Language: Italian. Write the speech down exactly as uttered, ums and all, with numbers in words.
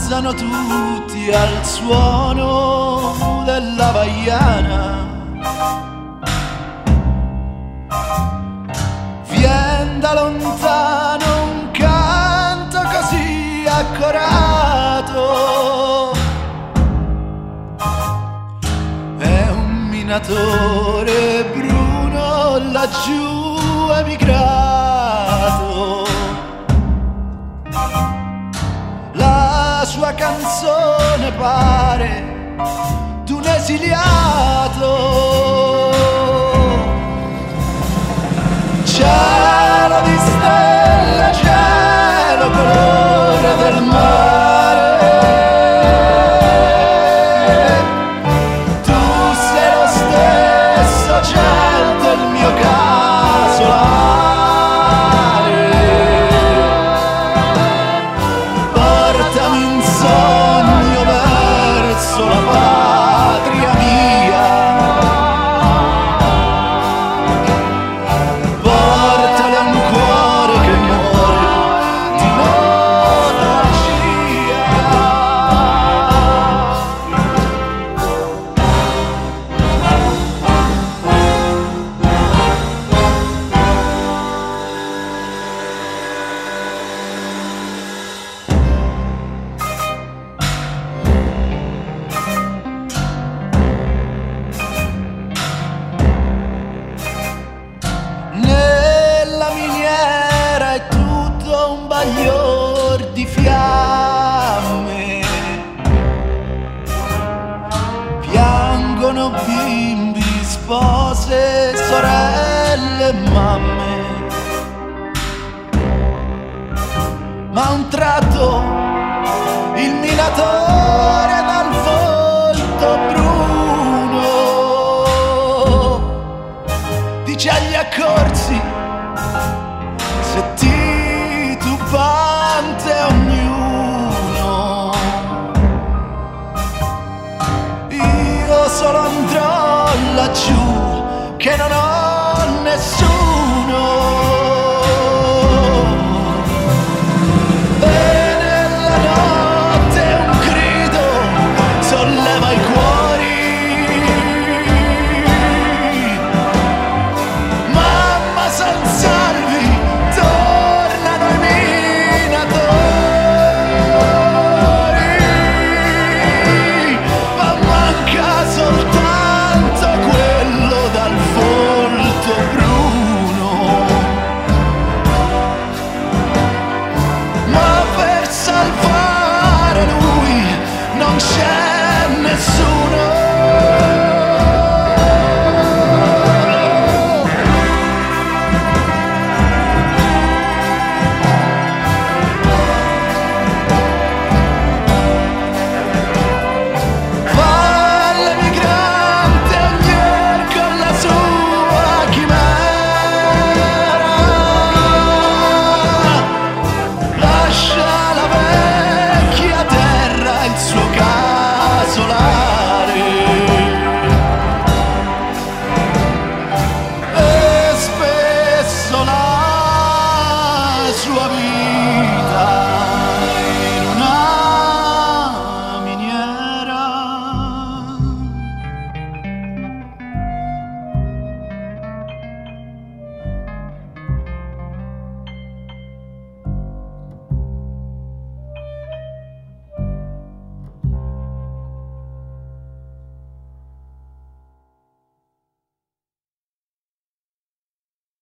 danzano tutti al suono della vaiana. Vien da lontano un canto così accorato, è un minatore bruno laggiù emigrato. La sua canzone pare d'un esiliato. Cielo di stelle, cielo colore del mare, tu sei lo stesso cielo del mio casolare. Portami in sogno verso la patria mia, portale a un cuore che muore di nostalgia. Nella miniera è tutto un baglior di fiamme, piangono bimbi, spose, sorelle e mamme. Ma a un tratto il minatore dal volto bruno dice agli accorsi: se titubante ognuno, io solo andrò laggiù che non ho nessuno.